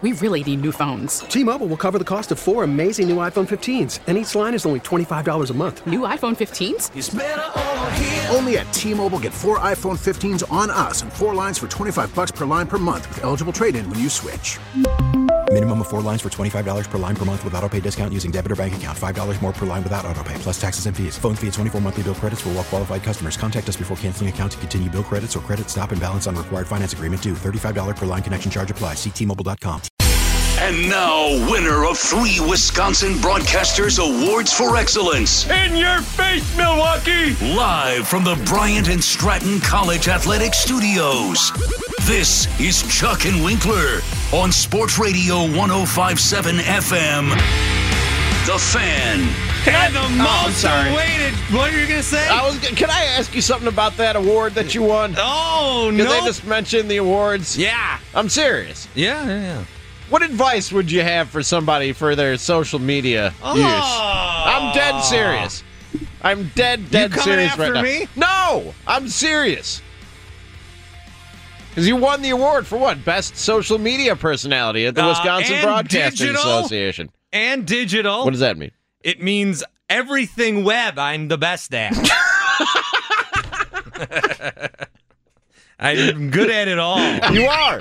We really need new phones. T-Mobile will cover the cost of 4 amazing new iPhone 15s, and each line is only $25 a month. New iPhone 15s? It's better over here. Only at T-Mobile, get 4 iPhone 15s on us and 4 lines for $25 per line per month with eligible trade-in when you switch. Minimum of 4 lines for $25 per line per month with autopay discount using debit or bank account. $5 more per line without autopay, plus taxes and fees. Phone fee at 24 monthly bill credits for well-qualified customers. Contact us before canceling account to continue bill credits or credit stop and balance on required finance agreement due. $35 per line connection charge applies. See T-Mobile.com. And now, winner of 3 Wisconsin Broadcasters Awards for Excellence. In your face, Milwaukee! Live from the Bryant and Stratton College Athletic Studios. This is Chuck and Winkler on Sports Radio 105.7 FM. The Fan. And the most awaited. What are you going to say? Can I ask you something about that award that you won? Oh, no. Because they just mentioned the awards. Yeah. I'm serious. Yeah. What advice would you have for somebody for their social media use? I'm dead serious. I'm dead serious right now. You coming after me? No, I'm serious. Because you won the award for what? Best social media personality at the Wisconsin Broadcasting Association. And digital. What does that mean? It means everything web I'm the best at. I'm good at it all. You are.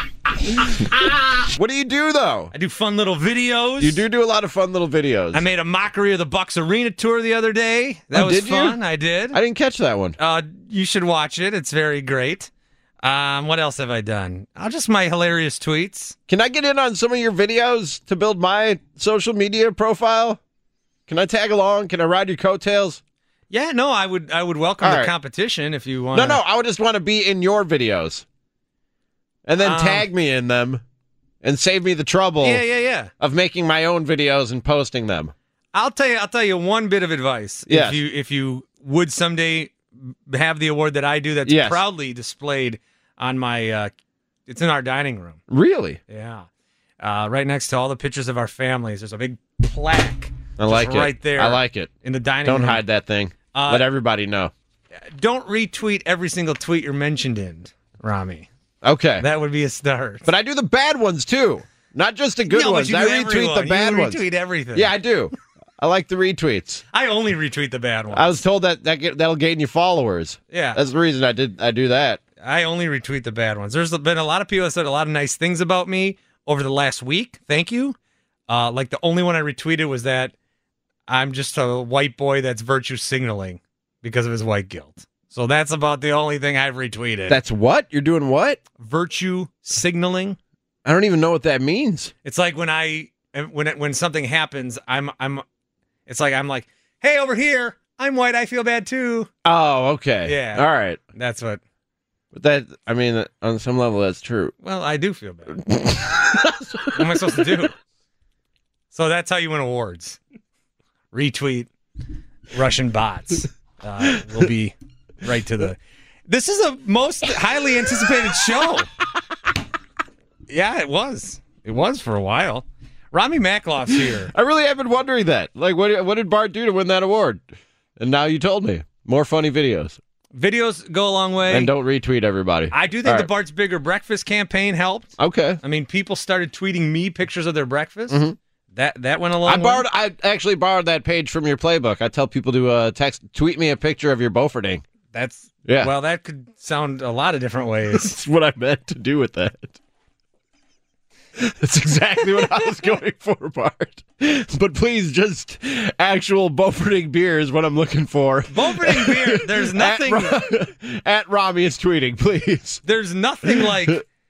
What do you do, though? I do fun little videos. You do a lot of fun little videos. I made a mockery of the Bucks Arena tour the other day. That was fun. You? I did. I didn't catch that one. You should watch it. It's very great. What else have I done? Just my hilarious tweets. Can I get in on some of your videos to build my social media profile? Can I tag along? Can I ride your coattails? Yeah, no, I would welcome the competition if you want. No, I would just want to be in your videos. And then tag me in them and save me the trouble of making my own videos and posting them. I'll tell you one bit of advice. Yes. If you would someday have the award that I do that's proudly displayed on my it's in our dining room. Really? Yeah. Right next to all the pictures of our families, there's a big plaque. I like it. Right there. I like it. In the dining room. Don't hide that thing. Let everybody know. Don't retweet every single tweet you're mentioned in, Rami. Okay. That would be a start. But I do the bad ones, too. Not just the good ones. I retweet the bad ones. You retweet everything. Yeah, I do. I like the retweets. I only retweet the bad ones. I was told that'll gain you followers. Yeah. That's the reason I do that. I only retweet the bad ones. There's been a lot of people that said a lot of nice things about me over the last week. Thank you. Like the only one I retweeted was that I'm just a white boy that's virtue signaling because of his white guilt. So that's about the only thing I've retweeted. That's what? You're doing what? Virtue signaling. I don't even know what that means. It's like when something happens, I'm like, hey, over here, I'm white, I feel bad too. Oh, okay. Yeah. All right. That's what. But that, I mean, on some level, that's true. Well, I do feel bad. What am I supposed to do? So that's how you win awards. Retweet Russian bots. We'll be right to the... This is a most highly anticipated show. Yeah, it was. It was for a while. Rami Makloff's here. I really have been wondering that. Like, what did Bart do to win that award? And now you told me. More funny videos. Videos go a long way. And don't retweet everybody. I do think the Bart's Bigger Breakfast campaign helped. Okay. I mean, people started tweeting me pictures of their breakfast. Mm-hmm. That went a long way. I actually borrowed that page from your playbook. I tell people to tweet me a picture of your Beauforting. Well, that could sound a lot of different ways. That's what I meant to do with that. That's exactly what I was going for, Bart. But please, just actual Beauforting beer is what I'm looking for. Beauforting beer. There's nothing. At Rami is tweeting, please. There's nothing like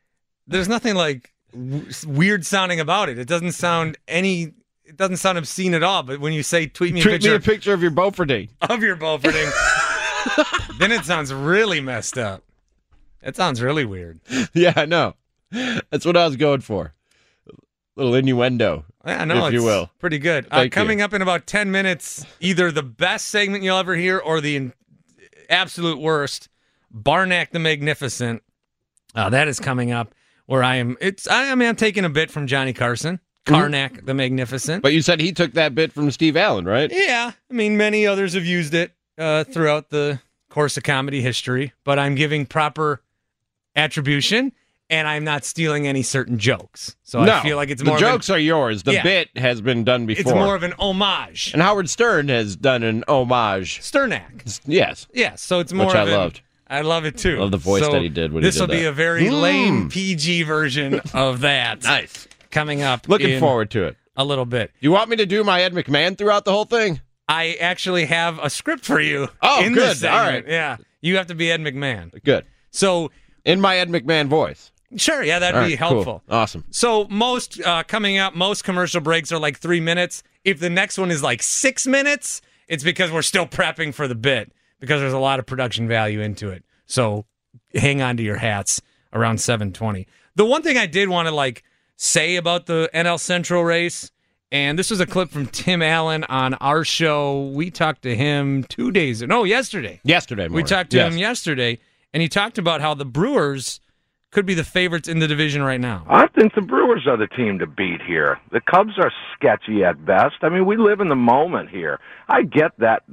weird sounding about it. It doesn't sound obscene at all. But when you say tweet me a picture of your Beauforting. Of your Beauforting, then it sounds really messed up. It sounds really weird. Yeah, I know. That's what I was going for. A little innuendo, if you will. Pretty good. Coming up in about 10 minutes, either the best segment you'll ever hear or the absolute worst, Barnack the Magnificent. That is coming up. Where I'm taking a bit from Johnny Carson, Carnack the Magnificent. But you said he took that bit from Steve Allen, right? Yeah. I mean, many others have used it throughout the course of comedy history, but I'm giving proper attribution. and I'm not stealing any certain jokes. So I feel like it's more the jokes are yours. The bit has been done before. It's more of an homage. And Howard Stern has done an homage. Sternak. Yes. Yes, so it's more Which of I loved. I love it too. I love the voice that he did when he did that. This will be a very lame PG version of that. Nice. Coming up. Looking forward to it. A little bit. You want me to do my Ed McMahon throughout the whole thing? I actually have a script for you. Oh, in good. This segment. All right. Yeah. You have to be Ed McMahon. Good. So, in my Ed McMahon voice. Sure, yeah, that'd be helpful. Cool. Awesome. So most coming up, most commercial breaks are like 3 minutes. If the next one is like 6 minutes, it's because we're still prepping for the bit because there's a lot of production value into it. So hang on to your hats around 7:20. The one thing I did want to say about the NL Central race, and this was a clip from Tim Allen on our show. We talked to him yesterday. Yesterday morning. We talked to him yesterday, and he talked about how the Brewers could be the favorites in the division right now. I think the Brewers are the team to beat here. The Cubs are sketchy at best. I mean, we live in the moment here. I get that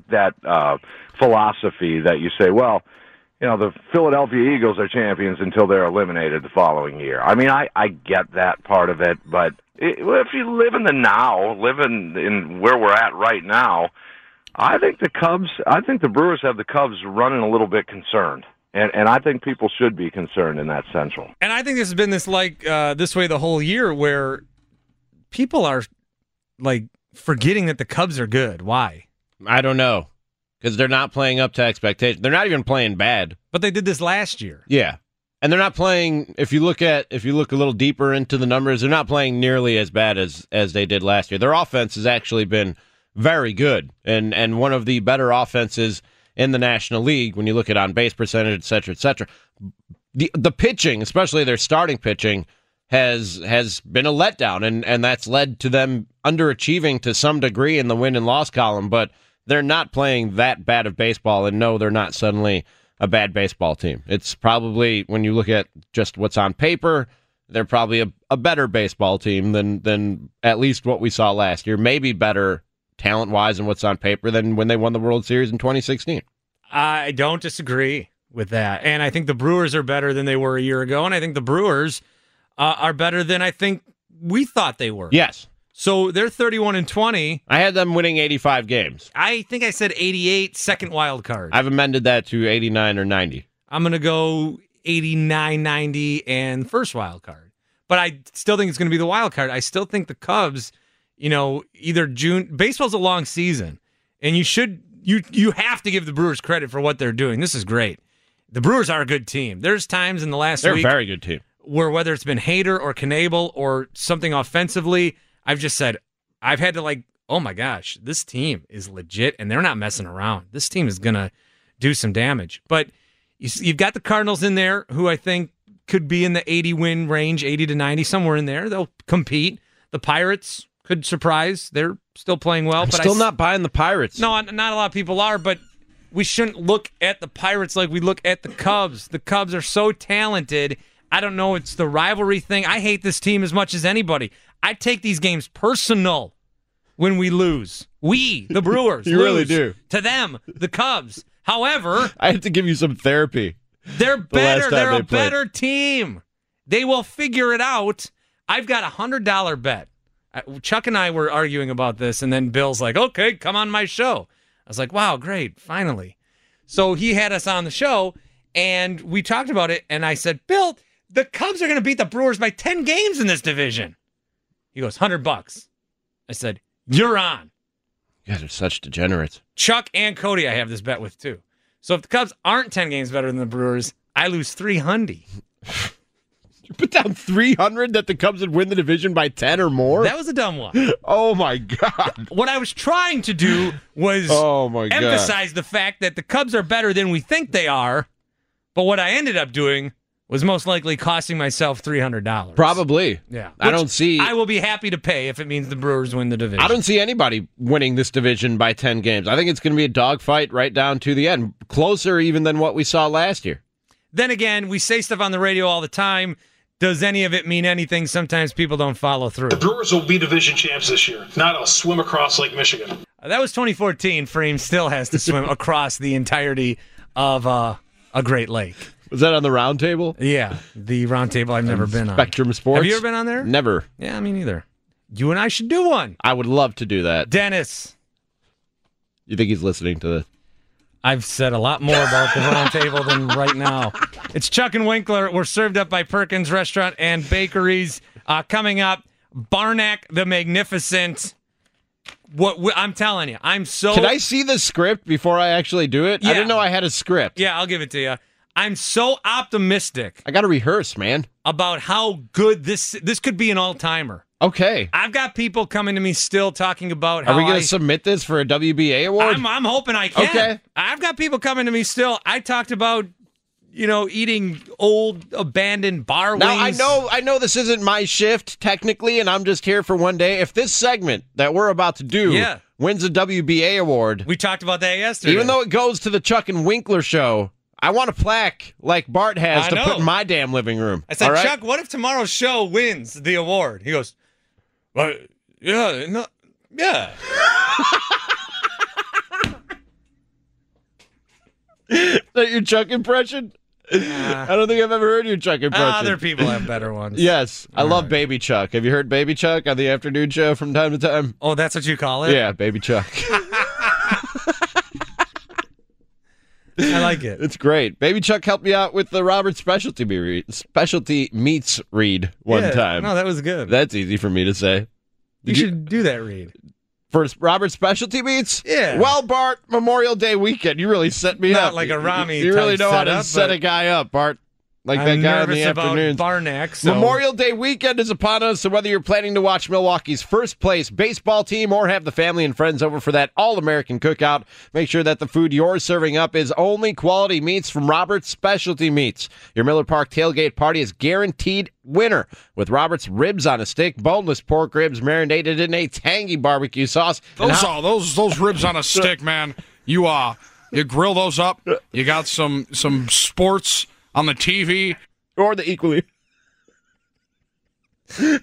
philosophy that you say, well, the Philadelphia Eagles are champions until they're eliminated the following year. I mean, I get that part of it, but if you live in the now, live in where we're at right now, I think the Brewers have the Cubs running a little bit concerned. And I think people should be concerned in that Central. And I think this has been this way the whole year where people are forgetting that the Cubs are good. Why? I don't know. Because they're not playing up to expectations. They're not even playing bad. But they did this last year. Yeah. And they're not playing, if you look a little deeper into the numbers, they're not playing nearly as bad as they did last year. Their offense has actually been very good and one of the better offenses in the National League when you look at on-base percentage, et cetera, et cetera. The pitching, especially their starting pitching, has been a letdown, and that's led to them underachieving to some degree in the win and loss column, but they're not playing that bad of baseball, and no, they're not suddenly a bad baseball team. It's probably, when you look at just what's on paper, they're probably a better baseball team than at least what we saw last year, maybe better talent-wise and what's on paper than when they won the World Series in 2016. I don't disagree with that. And I think the Brewers are better than they were a year ago, and I think the Brewers are better than I think we thought they were. Yes. So they're 31-20. I had them winning 85 games. I think I said 88, second wild card. I've amended that to 89 or 90. I'm going to go 89, 90, and first wild card. But I still think it's going to be the wild card. I still think the Cubs, either June. Baseball's a long season, and you have to give the Brewers credit for what they're doing. This is great. The Brewers are a good team. There's times in the last week. They're a very good team. Where whether it's been Hader or Knebel or something offensively, I've just said, I've had to oh my gosh, this team is legit, and they're not messing around. This team is going to do some damage. But you've got the Cardinals in there, who I think could be in the 80-win range, 80 to 90, somewhere in there. They'll compete. The Pirates could surprise. They're still playing well. I'm still not buying the Pirates. No, not a lot of people are, but we shouldn't look at the Pirates like we look at the Cubs. The Cubs are so talented. I don't know, it's the rivalry thing. I hate this team as much as anybody. I take these games personal when we lose. We, the Brewers, you lose really do. To them, the Cubs. However, I have to give you some therapy. They're better. They're a better team. They will figure it out. I've got a $100 bet. Chuck and I were arguing about this, and then Bill's like, okay, come on my show. I was like, wow, great, finally. So he had us on the show, and we talked about it, and I said, Bill, the Cubs are going to beat the Brewers by 10 games in this division. He goes, $100. I said, you're on. You guys are such degenerates. Chuck and Cody I have this bet with, too. So if the Cubs aren't 10 games better than the Brewers, I lose $300. You put down $300 that the Cubs would win the division by 10 or more? That was a dumb one. Oh, my God. What I was trying to do was emphasize the fact that the Cubs are better than we think they are, but what I ended up doing was most likely costing myself $300. Probably. Yeah. I will be happy to pay if it means the Brewers win the division. I don't see anybody winning this division by 10 games. I think it's going to be a dogfight right down to the end. Closer even than what we saw last year. Then again, we say stuff on the radio all the time. Does any of it mean anything? Sometimes people don't follow through. The Brewers will be division champs this year, not a swim across Lake Michigan. That was 2014. Frame still has to swim across the entirety of a Great Lake. Was that on the round table? Yeah, the round table I've never been on. Spectrum Sports? Have you ever been on there? Never. Yeah, me neither. You and I should do one. I would love to do that. Dennis. You think he's listening to this? I've said a lot more about the round table than right now. It's Chuck and Winkler. We're served up by Perkins Restaurant and Bakeries. Coming up, Barnack the Magnificent. I'm telling you, I'm so... Can I see the script before I actually do it? Yeah. I didn't know I had a script. Yeah, I'll give it to you. I'm so optimistic. I got to rehearse, man. About how good this could be an all-timer. Okay. I've got people coming to me still talking about how Are we going to submit this for a WBA award? I'm hoping I can. Okay. I've got people coming to me still. I talked about, eating old abandoned bar wings. Now, I know this isn't my shift technically, and I'm just here for one day. If this segment that we're about to do wins a WBA award. We talked about that yesterday. Even though it goes to the Chuck and Winkler show, I want a plaque like Bart has to put in my damn living room. I said, right? Chuck, what if tomorrow's show wins the award? He goes, well, yeah, no, yeah. Is that your Chuck impression? I don't think I've ever heard your Chuck impression. Other people have better ones. Yes, I love Baby Chuck. Have you heard Baby Chuck on the afternoon show from time to time? Oh, that's what you call it? Yeah, Baby Chuck. I like it. It's great. Baby Chuck helped me out with the Robert Specialty Meats read one time. No, that was good. That's easy for me to say. You should do that read. For Robert Specialty Meats? Yeah. Well, Bart, Memorial Day weekend, you really set me up. Not like a Rami You really know how to setup, set a guy up, Bart. Like that I'm guy in the nervous about afternoons. Barnack, so. Memorial Day weekend is upon us, so whether you're planning to watch Milwaukee's first place baseball team or have the family and friends over for that all-American cookout, make sure that the food you're serving up is only quality meats from Robert's Specialty Meats. Your Miller Park tailgate party is guaranteed winner with Robert's ribs on a stick, boneless pork ribs marinated in a tangy barbecue sauce. Those ribs on a stick, man. You grill those up. You got some sports on the TV. Or the equally. I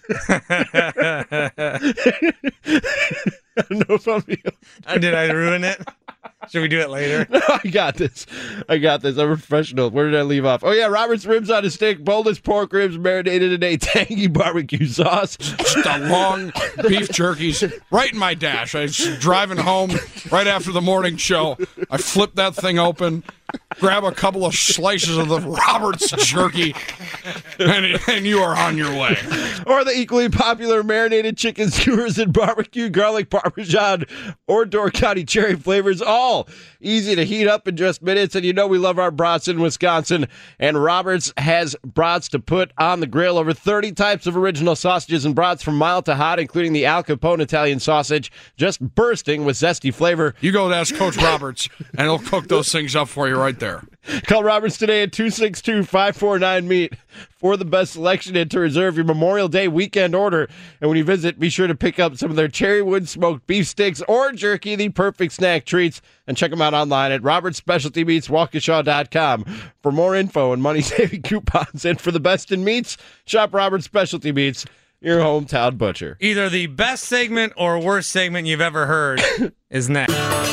don't know if I'm... Did I ruin it? Should we do it later? No, I got this. I'm a professional. Where did I leave off? Oh, yeah, Robert's ribs on a stick, boneless pork ribs marinated in a tangy barbecue sauce. Just a long beef jerkies right in my dash. I was driving home right after the morning show. I flipped that thing open, grab a couple of slices of the Robert's jerky, and you are on your way. Or the equally popular marinated chicken skewers and barbecue, garlic, parmesan, or Door County cherry flavors. All easy to heat up in just minutes. And you know we love our brats in Wisconsin. And Robert's has brats to put on the grill. Over 30 types of original sausages and brats from mild to hot, including the Al Capone Italian sausage, just bursting with zesty flavor. You go to ask Coach Roberts, and he'll cook those things up for you right there. Call Roberts today at 262-549-MEAT for the best selection and to reserve your Memorial Day weekend order. And when you visit, be sure to pick up some of their cherry wood smoked beef sticks or jerky, the perfect snack treats. And check them out online at robertspecialtymeats.waukesha.com for more info and money-saving coupons. And for the best in meats, shop Robert's Specialty Meats, your hometown butcher. Either the best segment or worst segment you've ever heard is next.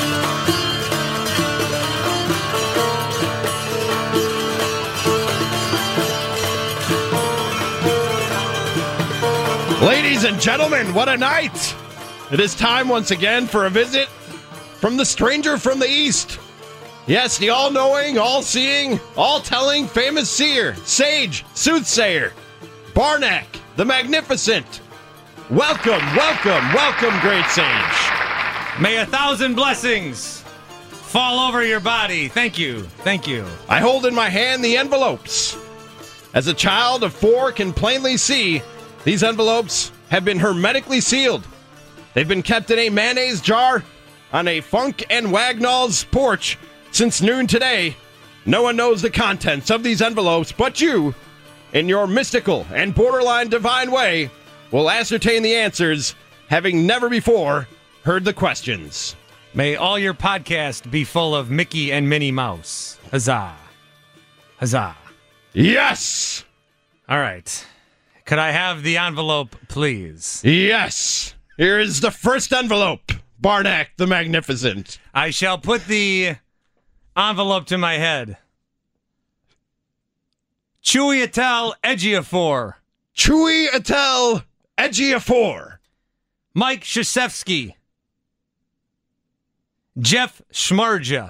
Ladies and gentlemen, what a night! It is time once again for a visit from the stranger from the east. Yes, the all-knowing, all-seeing, all-telling, famous seer, sage, soothsayer, Barnack the Magnificent. Welcome, welcome, welcome, great sage. May 1,000 blessings fall over your body. Thank you, thank you. I hold in my hand the envelopes. As a child of 4 can plainly see, these envelopes have been hermetically sealed. They've been kept in a mayonnaise jar on a Funk and Wagnall's porch since noon today. No one knows the contents of these envelopes but you, in your mystical and borderline divine way, will ascertain the answers, having never before heard the questions. May all your podcasts be full of Mickey and Minnie Mouse. Huzzah. Huzzah. Yes! All right. Could I have the envelope, please? Yes! Here is the first envelope, Barnack the Magnificent. I shall put the envelope to my head. Chewy Attell Ejiofor. Chewy Attell Ejiofor. Mike Krzyzewski. Jeff Schmarja.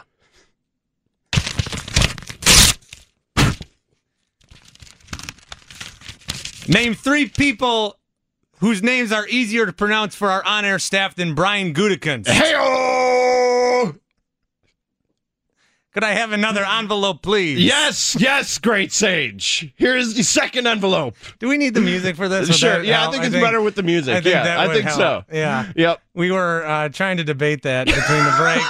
Name 3 people whose names are easier to pronounce for our on-air staff than Brian Gutekunst. Hey-oh! Could I have another envelope, please? Yes, Great Sage. Here's the second envelope. Do we need the music for this? Sure. Yeah, I think it's better with the music. I think so. Yeah. Yep. We were trying to debate that between the break.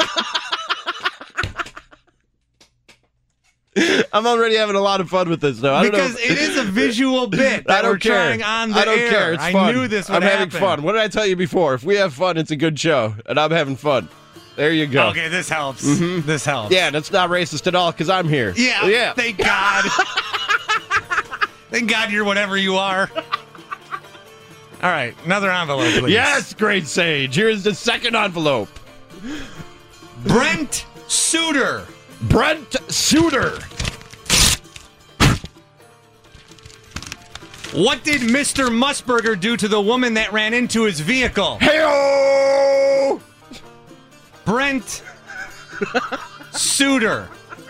I'm already having a lot of fun with this, though. Because it is a visual bit that we're trying on the air. I don't care. It's fun. I knew this would happen. I'm having fun. What did I tell you before? If we have fun, it's a good show, and I'm having fun. There you go. Okay, this helps. This helps. Yeah, that's not racist at all because I'm here. Yeah. Thank God. Thank God you're whatever you are. All right, another envelope, please. Yes, Great Sage. Here's the second envelope. Brent Suter. Brent Suter. What did Mr. Musburger do to the woman that ran into his vehicle? Hey-oh! Brent Suter.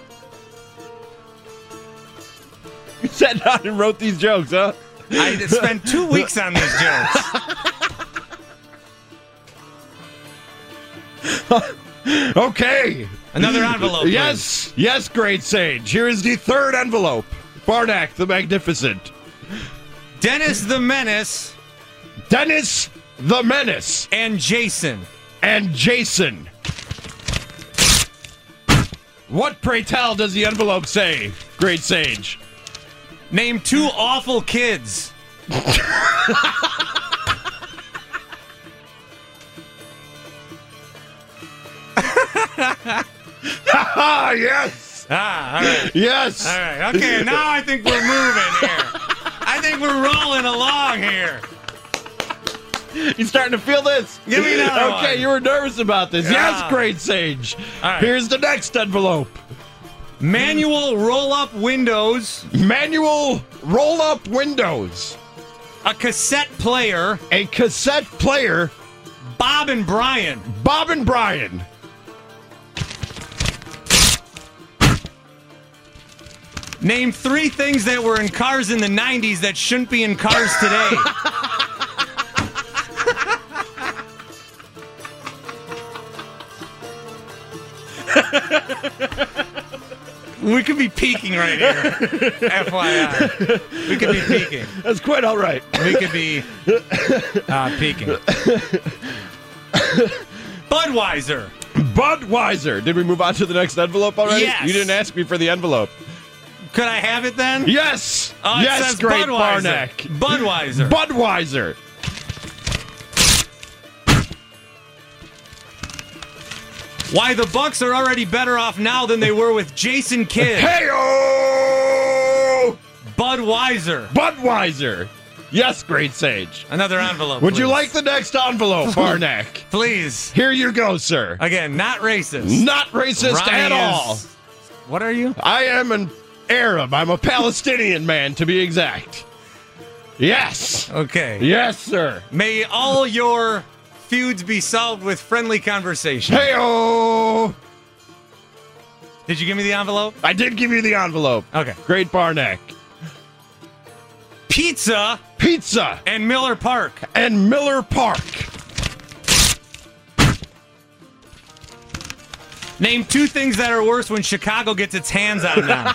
You sat down and wrote these jokes, huh? I spent 2 weeks on these jokes. Okay. Another envelope. Yes, Great Sage. Here is the third envelope. Barnack the Magnificent. Dennis the Menace. Dennis the Menace. And Jason. What, pray tell, does the envelope say, Great Sage? Name 2 awful kids. Yes. All right. Yes. All right. Okay, now I think we're moving here. I think we're rolling along here. You starting to feel this? Give me another one. Okay, you were nervous about this. Yeah. Yes, Great Sage. All right. Here's the next envelope. Manual roll-up windows. Manual roll-up windows. A cassette player. A cassette player. Bob and Brian. Bob and Brian. Name 3 things that were in cars in the 90s that shouldn't be in cars today. We could be peaking right here. FYI. We could be peaking. That's quite all right. We could be peaking. Budweiser. Budweiser. Did we move on to the next envelope already? Yes. You didn't ask me for the envelope. Could I have it then? Yes. It Yes, says Great Budweiser. Barnack. Budweiser. Budweiser. Why the Bucks are already better off now than they were with Jason Kidd. Hey-oh! Budweiser. Budweiser. Yes, Great Sage. Another envelope, Would you please. like the next envelope, Barnack? Please. Here you go, sir. Again, not racist. Not racist Ronnie at is- all. What are you? I am an Arab. I'm a Palestinian man, to be exact. Yes. Okay. Yes, sir. May all your feuds be solved with friendly conversation. Hey-oh! Did you give me the envelope? I did give you the envelope. Okay. Great Barnack. Pizza Pizza and Miller Park. and Miller Park. Name 2 things that are worse when Chicago gets its hands on them.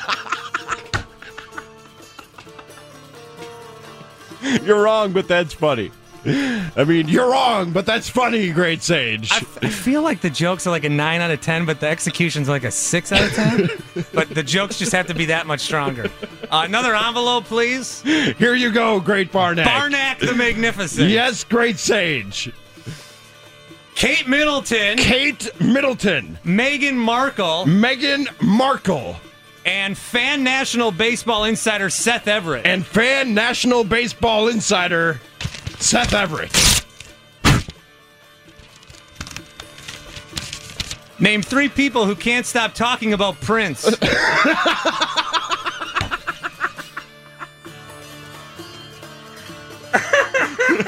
You're wrong, but that's funny. I mean, you're wrong, but that's funny, Great Sage. I feel like the jokes are like a 9 out of 10, but the execution's like a 6 out of 10. But the jokes just have to be that much stronger. Another envelope, please. Here you go, Great Barnack. Barnack the Magnificent. Yes, Great Sage. Kate Middleton. Kate Middleton. Meghan Markle. Meghan Markle. And fan National Baseball Insider Seth Everett. And fan National Baseball Insider Seth Everett. Name 3 people who can't stop talking about Prince.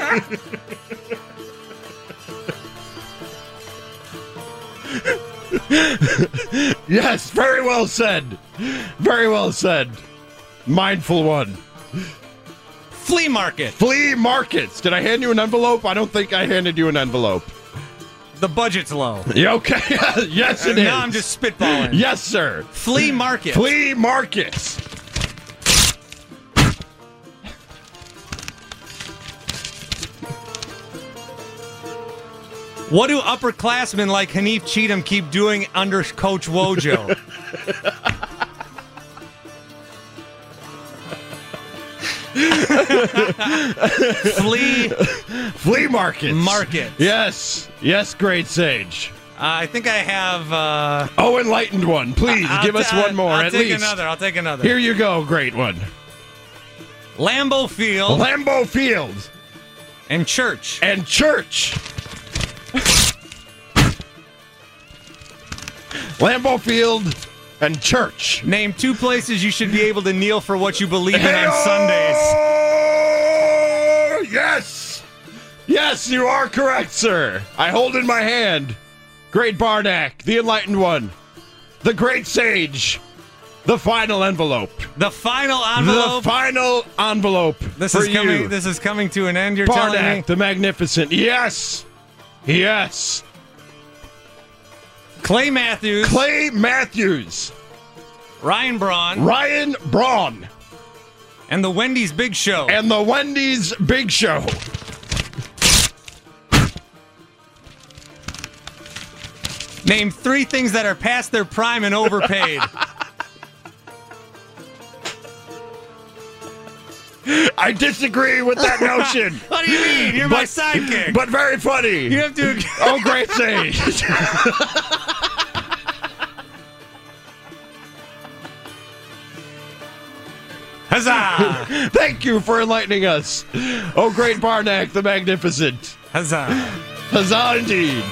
Yes, very well said. Very well said. Mindful one. Flea market. Flea markets. Did I hand you an envelope? I don't think I handed you an envelope. The budget's low. Yeah, okay. Yes, it is. Now I'm just spitballing. Yes, sir. Flea market. Flea markets. What do upperclassmen like Hanif Cheatham keep doing under Coach Wojo? Flea markets. Market. Yes, great sage. I think I have. Enlightened one. Please give us one more I'll at take least. I'll take another. Here you go, great one. Lambeau Field. Lambeau Field. And church. Lambeau Field and church. Name 2 places you should be able to kneel for what you believe in on Sundays. Yes! Yes, you are correct, sir. I hold in my hand Great Barnack, the enlightened one, the great sage, the final envelope. The final envelope? The final envelope This for is coming. you. This is coming to an end, you're telling me? Barnack, the magnificent. Yes! Yes! Clay Matthews. Ryan Braun. And the Wendy's Big Show. Name 3 things that are past their prime and overpaid. I disagree with that notion. What do you mean? You're my sidekick. But very funny. You have to. Oh, great sage. Huzzah! Thank you for enlightening us. Oh, great Barnack, the magnificent. Huzzah. Huzzah indeed.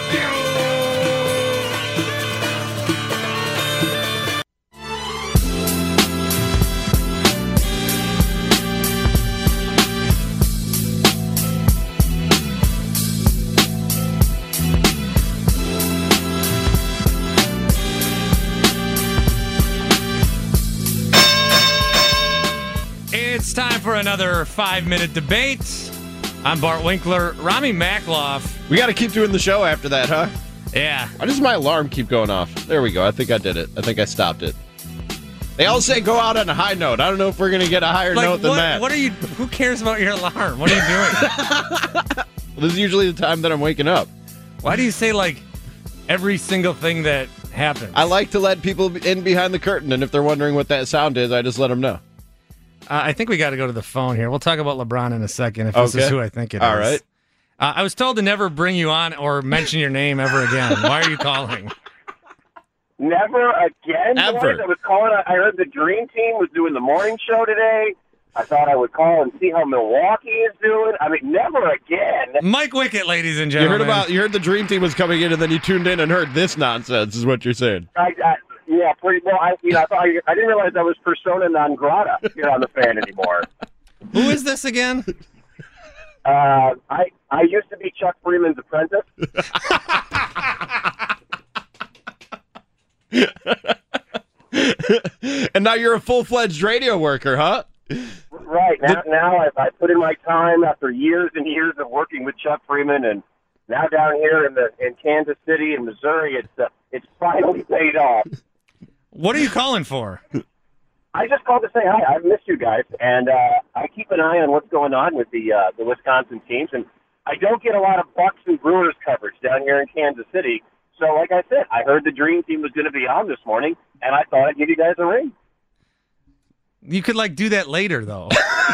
It's time for another 5-minute debate. I'm Bart Winkler. Rami Makloff. We got to keep doing the show after that, huh? Yeah. Why does my alarm keep going off? There we go. I think I did it. I think I stopped it. They all say go out on a high note. I don't know if we're going to get a higher note than that. What are you? Who cares about your alarm? What are you doing? Well, this is usually the time that I'm waking up. Why do you say every single thing that happens? I like to let people in behind the curtain, and if they're wondering what that sound is, I just let them know. I think we got to go to the phone here. We'll talk about LeBron in a second if this is who I think it is. All right. I was told to never bring you on or mention your name ever again. Why are you calling? Never again? Ever. Boys? I was calling. I heard the Dream Team was doing the morning show today. I thought I would call and see how Milwaukee is doing. I mean, never again. Mike Wickett, ladies and gentlemen. You heard the Dream Team was coming in, and then you tuned in and heard this nonsense, is what you're saying. Yeah, pretty well. I didn't realize I was persona non grata here on the fan anymore. Who is this again? I used to be Chuck Freeman's apprentice. And now you're a full-fledged radio worker, huh? Right. Now I put in my time after years and years of working with Chuck Freeman, and now down here in Kansas City in Missouri, it's finally paid off. What are you calling for? I just called to say hi. I've missed you guys, and I keep an eye on what's going on with the Wisconsin teams, and I don't get a lot of Bucks and Brewers coverage down here in Kansas City. So, like I said, I heard the Dream Team was going to be on this morning, and I thought I'd give you guys a ring. You could do that later, though.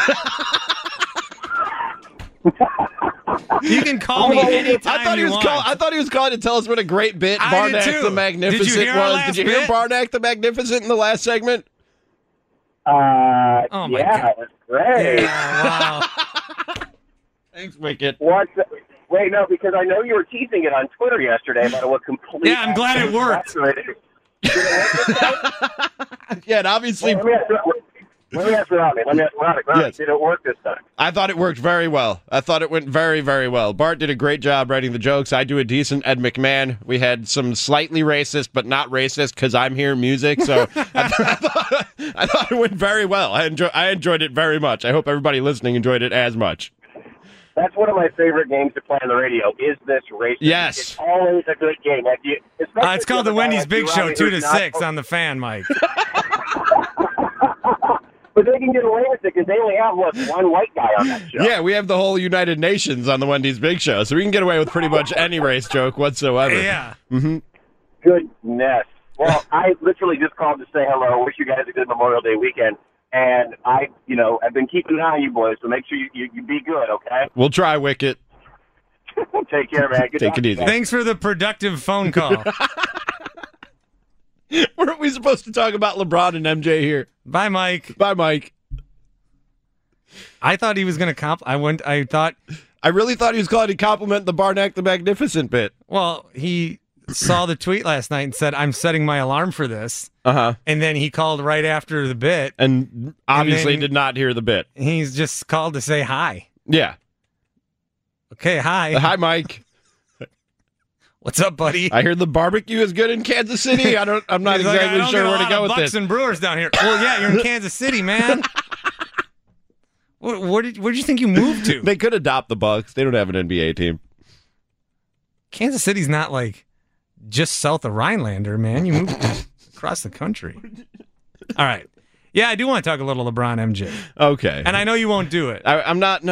You can call me anytime you want. I thought he was calling to tell us what a great bit Barnack the Magnificent was. Did you hear Barnack the Magnificent in the last segment? Yeah, it was great. Yeah, wow. Thanks, Wickett. Wait, no, because I know you were teasing it on Twitter yesterday about what completely. Yeah, I'm glad it worked. Yeah, and obviously. Let me ask Robbie. Yes. Did it work this time? I thought it worked very well. I thought it went very, very well. Bart did a great job writing the jokes. I do a decent Ed McMahon. We had some slightly racist, but not racist because I'm here music. So I thought it went very well. I enjoyed it very much. I hope everybody listening enjoyed it as much. That's one of my favorite games to play on the radio. Is this racist? Yes. It's always a good game. It's called the Wendy's Big Show 2 to 6 on the Fan, Mike. But they can get away with it because they only have, one white guy on that show. Yeah, we have the whole United Nations on the Wendy's Big Show, so we can get away with pretty much any race joke whatsoever. Yeah. Mm-hmm. Goodness. Well, I literally just called to say hello. Wish you guys a good Memorial Day weekend. And I've been keeping an eye on you boys, so make sure you be good, okay? We'll try, Wicket. Take care, man. Good Take it easy. Thanks for the productive phone call. Weren't we supposed to talk about LeBron and MJ here? Bye, Mike. Bye, Mike. I thought he was going to I really thought he was calling to compliment the Barnack the Magnificent bit. Well, he saw the tweet last night and said, I'm setting my alarm for this. Uh-huh. And then he called right after the bit. And obviously did not hear the bit. He's just called to say hi. Yeah. Okay, hi. Hi, Mike. What's up, buddy? I heard the barbecue is good in Kansas City. I'm not exactly sure where to go with Bucks this. and Brewers down here. Well, yeah, you're in Kansas City, man. Where did you think you moved to? They could adopt the Bucks. They don't have an NBA team. Kansas City's not like just south of Rhinelander, man. You moved across the country. All right. Yeah, I do want to talk a little LeBron MJ. Okay. And I know you won't do it. I'm not.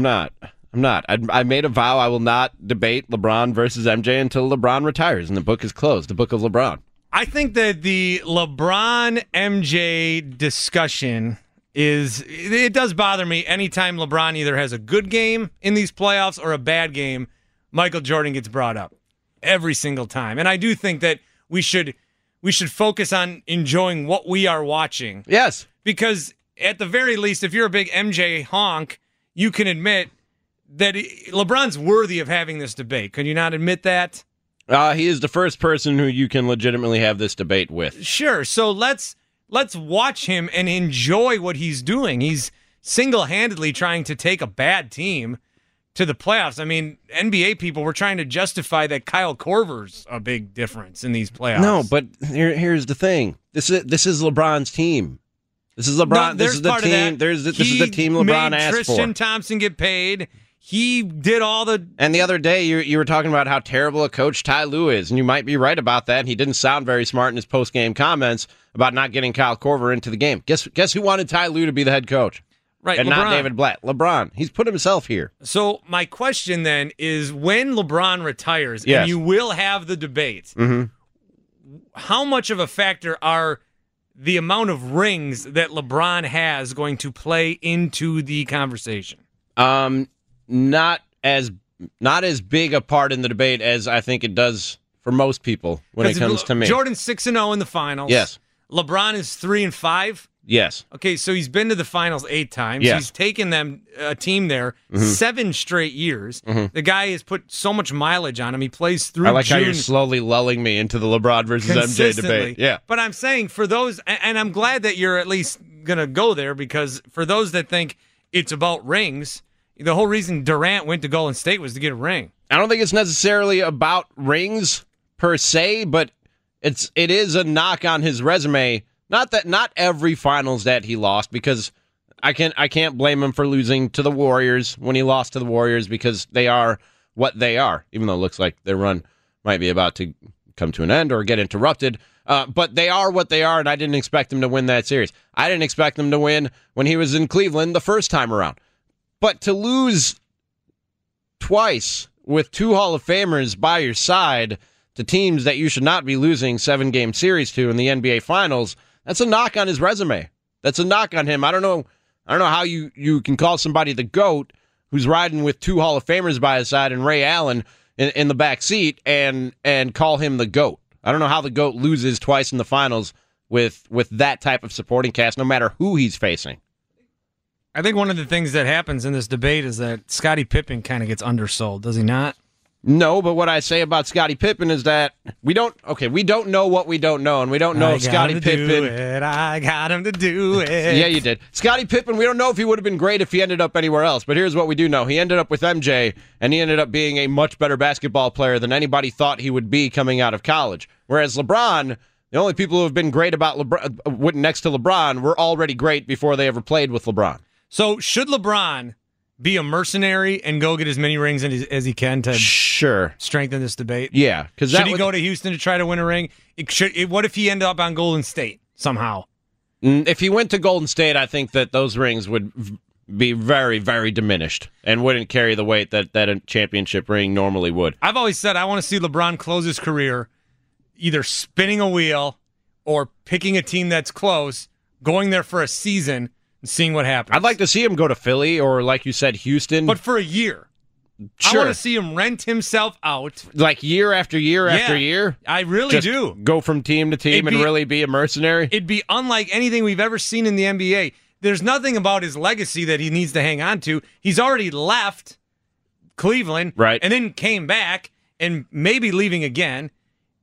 I made a vow I will not debate LeBron versus MJ until LeBron retires and the book is closed, the book of LeBron. I think that the LeBron MJ discussion it does bother me anytime LeBron either has a good game in these playoffs or a bad game, Michael Jordan gets brought up every single time. And I do think that we should focus on enjoying what we are watching. Yes. Because at the very least, if you're a big MJ honk, you can admit that LeBron's worthy of having this debate. Can you not admit that? He is the first person who you can legitimately have this debate with. Sure. So let's watch him and enjoy what he's doing. He's single-handedly trying to take a bad team to the playoffs. I mean, NBA people were trying to justify that Kyle Korver's a big difference in these playoffs. No, but here's the thing. This is LeBron's team. This is LeBron. No, this is the team. This is the team LeBron asked for. Tristan Thompson get paid. He did all the... And the other day, you were talking about how terrible a coach Ty Lue is, and you might be right about that. He didn't sound very smart in his post-game comments about not getting Kyle Korver into the game. Guess who wanted Ty Lue to be the head coach? Right, and LeBron. not David Blatt. LeBron. He's put himself here. So my question then is, when LeBron retires, yes. and you will have the debate, how much of a factor are the amount of rings that LeBron has going to play into the conversation? Not as big a part in the debate as I think it does for most people when it comes to me. Jordan's 6-0 in the finals. Yes. LeBron is 3-5. Yes. Okay, so he's been to the finals 8 times. Yes. He's taken them a team there 7 straight years. The guy has put so much mileage on him. He plays through I like June how you're slowly lulling me into the LeBron versus MJ debate. Yeah. But I'm saying for those, and I'm glad that you're at least going to go there, because for those that think it's about rings, the whole reason Durant went to Golden State was to get a ring. I don't think it's necessarily about rings per se, but it is a knock on his resume. Not every finals that he lost, because I can't blame him for losing to the Warriors when he lost to the Warriors, because they are what they are, even though it looks like their run might be about to come to an end or get interrupted. But they are what they are, and I didn't expect him to win that series. I didn't expect him to win when he was in Cleveland the first time around. But to lose twice with 2 Hall of Famers by your side to teams that you should not be losing 7-game series to in the NBA Finals, that's a knock on his resume. That's a knock on him. I don't know how you can call somebody the GOAT who's riding with 2 Hall of Famers by his side and Ray Allen in the back seat and call him the GOAT. I don't know how the GOAT loses twice in the finals with that type of supporting cast, no matter who he's facing. I think one of the things that happens in this debate is that Scottie Pippen kind of gets undersold, does he not? No, but what I say about Scottie Pippen is that we don't know what we don't know, and we don't know if Scottie Pippen. I got him to do it. Yeah, you did. Scottie Pippen, we don't know if he would have been great if he ended up anywhere else, but here's what we do know. He ended up with MJ, and he ended up being a much better basketball player than anybody thought he would be coming out of college. Whereas LeBron, the only people who have been great about LeBron, next to LeBron, were already great before they ever played with LeBron. So should LeBron be a mercenary and go get as many rings as he can to strengthen this debate? Yeah. Should he go to Houston to try to win a ring? What if he ended up on Golden State somehow? If he went to Golden State, I think that those rings would be very, very diminished and wouldn't carry the weight that a championship ring normally would. I've always said I want to see LeBron close his career either spinning a wheel or picking a team that's close, going there for a season, and seeing what happens. I'd like to see him go to Philly or, like you said, Houston. But for a year. Sure. I want to see him rent himself out. Like year after year after year? I really do. Go from team to team and really be a mercenary? It'd be unlike anything we've ever seen in the NBA. There's nothing about his legacy that he needs to hang on to. He's already left Cleveland and then came back and maybe leaving again.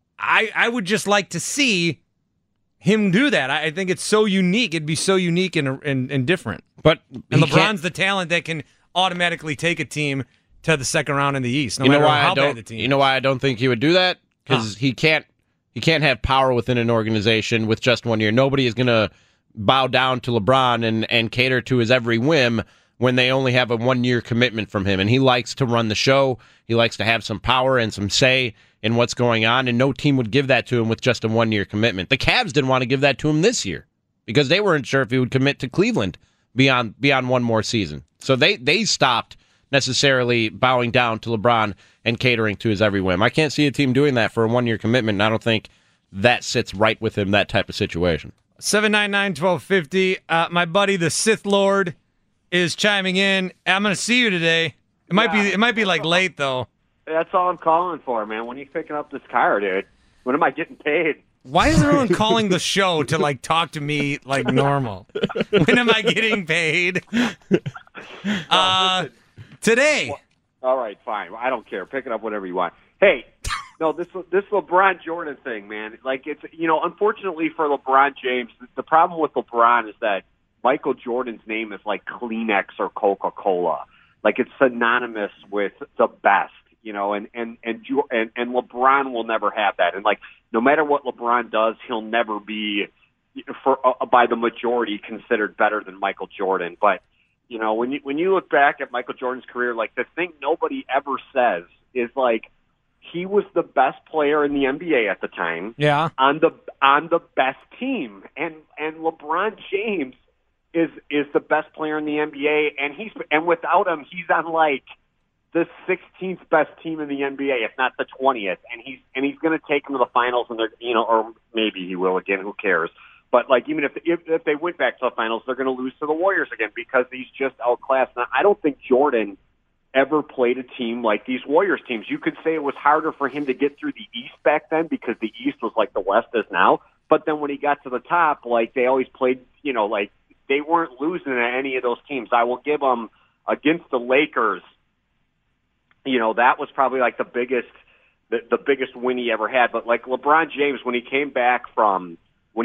I would just like to see him do that. I think it's so unique. It'd be so unique and different. And LeBron's the talent that can automatically take a team to the second round in the East, no matter how bad the team is. You know why I don't think he would do that? Because he can't have power within an organization with just 1 year. Nobody is going to bow down to LeBron and cater to his every whim when they only have a 1 year commitment from him. And he likes to run the show. He likes to have some power and some say in what's going on, and no team would give that to him with just a 1 year commitment. The Cavs didn't want to give that to him this year because they weren't sure if he would commit to Cleveland beyond one more season. So they stopped necessarily bowing down to LeBron and catering to his every whim. I can't see a team doing that for a 1 year commitment, and I don't think that sits right with him, that type of situation. 799-1250. My buddy, the Sith Lord, is chiming in. I'm going to see you today. It might be like late though. That's all I'm calling for, man. When are you picking up this car, dude? When am I getting paid? Why is everyone calling the show to like talk to me like normal? When am I getting paid? Today. All right, fine. I don't care. Pick it up whenever you want. Hey, no, this LeBron Jordan thing, man. Like it's unfortunately for LeBron James, the problem with LeBron is that Michael Jordan's name is like Kleenex or Coca-Cola. Like it's synonymous with the best. And LeBron will never have that. And like, no matter what LeBron does, he'll never be, by the majority, considered better than Michael Jordan. But when you look back at Michael Jordan's career, like the thing nobody ever says is like he was the best player in the NBA at the time. Yeah, on the best team, and LeBron James is the best player in the NBA, and without him, he's on like the 16th best team in the NBA, if not the 20th, and he's going to take them to the finals, and they're or maybe he will again. Who cares? But like even if they went back to the finals, they're going to lose to the Warriors again because he's just outclassed. Now I don't think Jordan ever played a team like these Warriors teams. You could say it was harder for him to get through the East back then because the East was like the West is now. But then when he got to the top, like they always played, like they weren't losing at any of those teams. I will give them against the Lakers. That was probably like the biggest win he ever had. But like LeBron James, when he came back from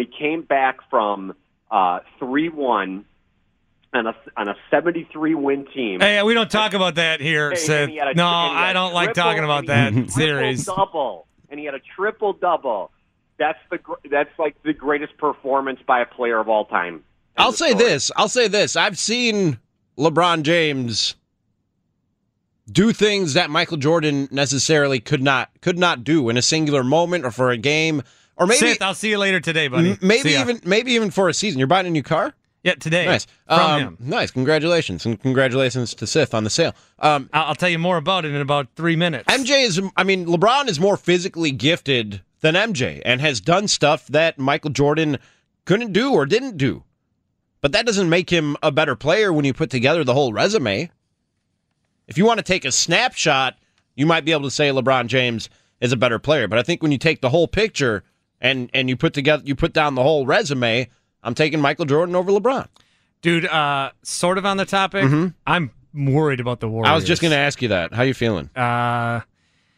3-1 on a 73-win team. Hey, we don't talk about that here, Seth. No, I don't like talking about that series. Double, and he had a triple-double. That's like the greatest performance by a player of all time. I'll say this. I've seen LeBron James do things that Michael Jordan necessarily could not do in a singular moment or for a game. Or maybe Seth, I'll see you later today, buddy. Maybe even for a season. You're buying a new car? Yeah, today. Nice. From him. Nice. Congratulations. And congratulations to Sith on the sale. I'll tell you more about it in about 3 minutes. LeBron is more physically gifted than MJ and has done stuff that Michael Jordan couldn't do or didn't do. But that doesn't make him a better player when you put together the whole resume. If you want to take a snapshot, you might be able to say LeBron James is a better player. But I think when you take the whole picture and you put down the whole resume, I'm taking Michael Jordan over LeBron. Dude, sort of on the topic, I'm worried about the Warriors. I was just going to ask you that. How you feeling?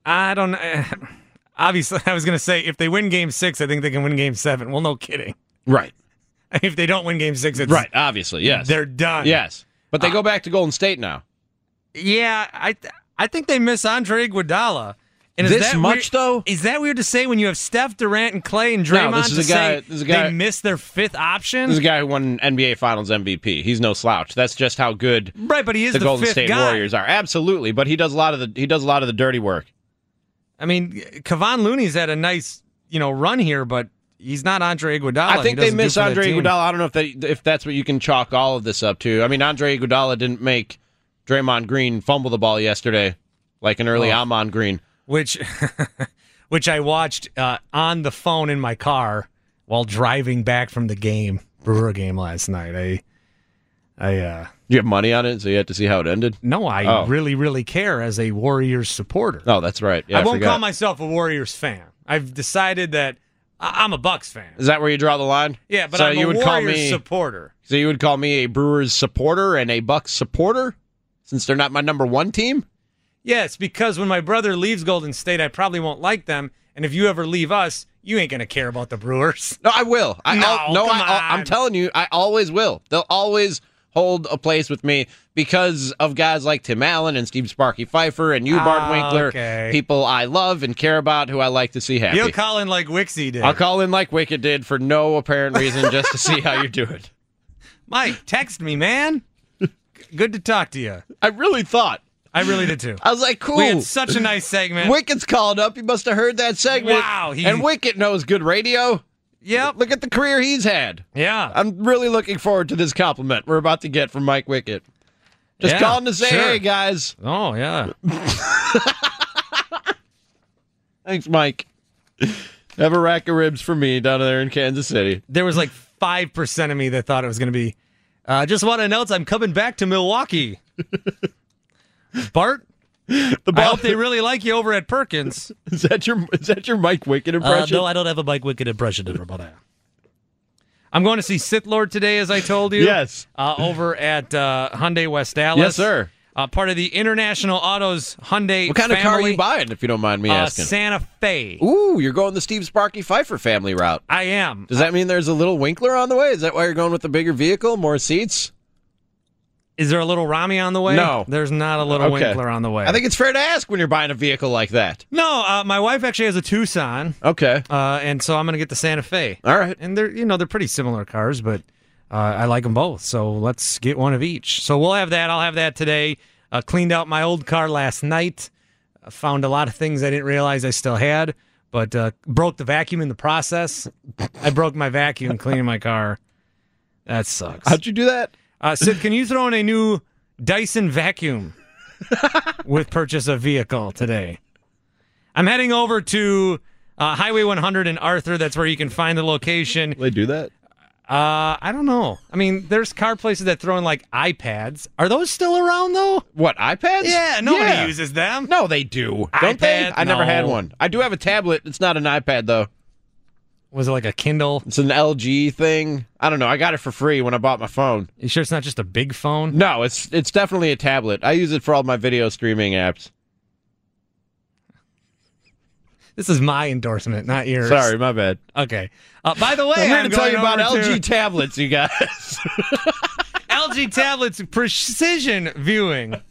I don't know. Obviously, I was going to say if they win Game 6, I think they can win Game 7. Well, no kidding. Right. If they don't win Game 6, it's right. Obviously, yes, they're done. Yes, but they go back to Golden State now. Yeah, I think they miss Andre Iguodala. And is this that much weird, though? Is that weird to say when you have Steph, Durant, and Clay and Draymond? No, this is a guy. They miss their fifth option. This is a guy who won NBA Finals MVP. He's no slouch. That's just how good. Right, but he is the Golden fifth State guy. Warriors are. Absolutely, but he does a lot of the dirty work. I mean, Kevon Looney's had a nice run here, but he's not Andre Iguodala. I think they miss Andre Iguodala. I don't know if that's what you can chalk all of this up to. I mean, Andre Iguodala didn't make Draymond Green fumble the ball yesterday like an early Amon Green. Which I watched on the phone in my car while driving back from the Brewer game last night. You have money on it, so you had to see how it ended? No, I really, really care as a Warriors supporter. Oh, that's right. Yeah, I won't call myself a Warriors fan. I've decided that I'm a Bucks fan. Is that where you draw the line? Yeah, but I'm a Warriors supporter. So you would call me a Brewers supporter and a Bucks supporter, since they're not my number one team? Yes, because when my brother leaves Golden State, I probably won't like them. And if you ever leave us, you ain't going to care about the Brewers. No, I will. I'm telling you, I always will. They'll always hold a place with me because of guys like Tim Allen and Steve Sparky Pfeiffer and you, Bart Winkler, okay. People I love and care about who I like to see happy. You'll call in like Wixie did. I'll call in like Wicket did for no apparent reason, just to see how you're doing. Mike, text me, man. Good to talk to you. I really did too. I was like, cool. We had such a nice segment. Wicket's called up. He must have heard that segment. Wow. And Wicket knows good radio. Yep. Look at the career he's had. Yeah. I'm really looking forward to this compliment we're about to get from Mike Wicket. Just calling to say, hey, guys. Oh, yeah. Thanks, Mike. Have a rack of ribs for me down there in Kansas City. There was like 5% of me that thought it was going to be, just want to announce I'm coming back to Milwaukee. Bart, I hope they really like you over at Perkins. Is that your Mike Wicket impression? No, I don't have a Mike Wicket impression. I'm going to see Sith Lord today, as I told you. Yes. Over at Hyundai West Dallas. Yes, sir. Part of the International Autos Hyundai What kind family. of car are you buying, if you don't mind me asking? Santa Fe. Ooh, you're going the Steve Sparky Pfeiffer family route. I am. Does that mean there's a little Winkler on the way? Is that why you're going with the bigger vehicle, more seats? Is there a little Rami on the way? No. There's not a little Winkler on the way. I think it's fair to ask when you're buying a vehicle like that. No, my wife actually has a Tucson. Okay. And so I'm going to get the Santa Fe. All right. And they're pretty similar cars, but I like them both. So let's get one of each. So we'll have that. I'll have that today. Cleaned out my old car last night. Found a lot of things I didn't realize I still had, but broke the vacuum in the process. I broke my vacuum cleaning my car. That sucks. How'd you do that? Sid, can you throw in a new Dyson vacuum with purchase of vehicle today? I'm heading over to Highway 100 in Arthur. That's where you can find the location. Will they do that? I don't know. I mean, there's car places that throw in like iPads. Are those still around though? What, iPads? Yeah, nobody uses them. No, they do. Don't they? I never had one. I do have a tablet. It's not an iPad though. Was it like a Kindle? It's an LG thing. I don't know. I got it for free when I bought my phone. You sure it's not just a big phone? No, it's definitely a tablet. I use it for all my video streaming apps. This is my endorsement, not yours. Sorry, my bad. Okay. By the way, I'm here to tell you going about over LG tablets, you guys. LG tablets precision viewing.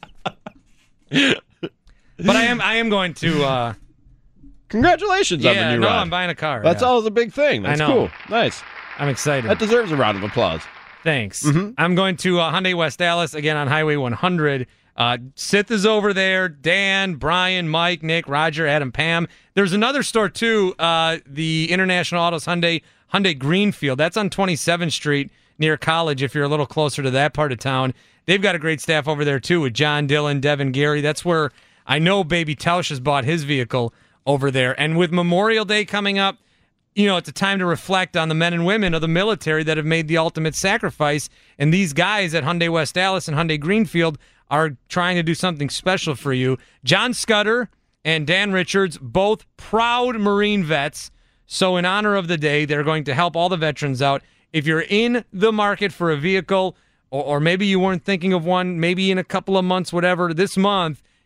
But I am going to. Congratulations on the new ride. I'm buying a car. That's always a big thing. That's I know. cool. Nice. I'm excited. That deserves a round of applause. Thanks. Mm-hmm. I'm going to Hyundai West Dallas, again on Highway 100. Sith is over there. Dan, Brian, Mike, Nick, Roger, Adam, Pam. There's another store, too, the International Autos Hyundai Greenfield. That's on 27th Street near College, if you're a little closer to that part of town. They've got a great staff over there, too, with John, Dylan, Devin, Gary. That's where I know Baby Tausch has bought his vehicle over there. And with Memorial Day coming up, it's a time to reflect on the men and women of the military that have made the ultimate sacrifice. And these guys at Hyundai West Dallas and Hyundai Greenfield are trying to do something special for you. John Scudder and Dan Richards, both proud Marine vets. So in honor of the day, they're going to help all the veterans out. If you're in the market for a vehicle, or maybe you weren't thinking of one, maybe in a couple of months, whatever, this month,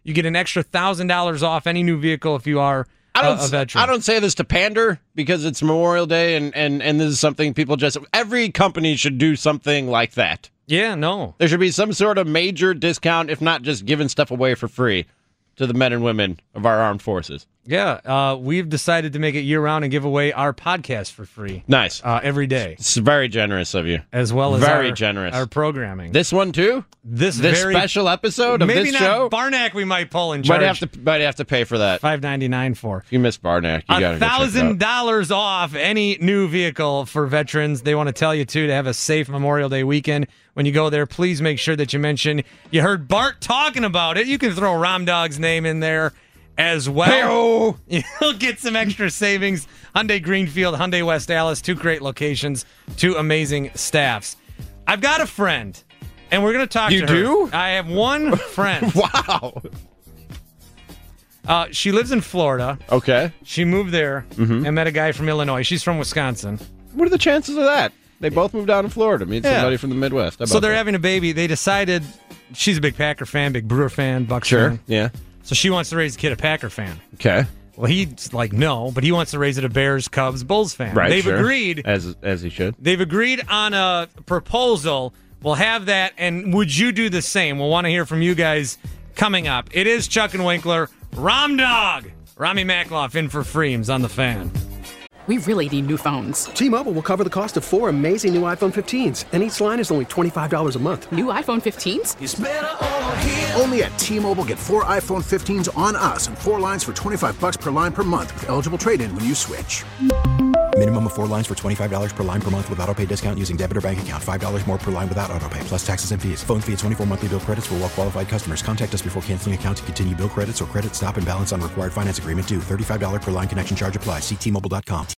You get an extra $1,000 off any new vehicle if you are a veteran. I don't say this to pander because it's Memorial Day and this is something people just... Every company should do something like that. Yeah, no. There should be some sort of major discount, if not just giving stuff away for free to the men and women of our armed forces. Yeah, we've decided to make it year-round and give away our podcast for free. Nice. Every day. It's very generous of you. As well as very generous. Our programming. This one, too? This special episode of maybe this show? Maybe not Barnack we might pull in charge. Might have to pay for that. $5.99 for. If you miss Barnack, you got to go check it out. $1,000 off any new vehicle for veterans. They want to tell you, too, to have a safe Memorial Day weekend. When you go there, please make sure that you mention you heard Bart talking about it. You can throw Rom Dog's name in there as well. Hey-o. You'll get some extra savings. Hyundai Greenfield, Hyundai West Allis, 2 great locations, 2 amazing staffs. I've got a friend, and we're going to talk to her. You do? I have one friend. Wow. She lives in Florida. Okay. She moved there and met a guy from Illinois. She's from Wisconsin. What are the chances of that? They both moved down to Florida. Meet somebody from the Midwest. So they're having a baby. They decided she's a big Packer fan, big Brewer fan, Bucs fan. Yeah. So she wants to raise a kid a Packer fan. Okay. Well, he's like, no, but he wants to raise it a Bears, Cubs, Bulls fan. Right, They've agreed. As he should. They've agreed on a proposal. We'll have that, and would you do the same? We'll want to hear from you guys coming up. It is Chuck and Winkler. Rom Dog. Rami Makloff in for Freems on the Fan. We really need new phones. T-Mobile will cover the cost of 4 amazing new iPhone 15s, and each line is only $25 a month. New iPhone 15s? It's better over here. Only at T-Mobile, get 4 iPhone 15s on us and 4 lines for $25 per line per month with eligible trade-in when you switch. Minimum of 4 lines for $25 per line per month with autopay discount using debit or bank account. $5 more per line without autopay, plus taxes and fees. Phone fee at 24 monthly bill credits for well-qualified customers. Contact us before canceling account to continue bill credits or credit stop and balance on required finance agreement due. $35 per line connection charge applies. See T-Mobile.com.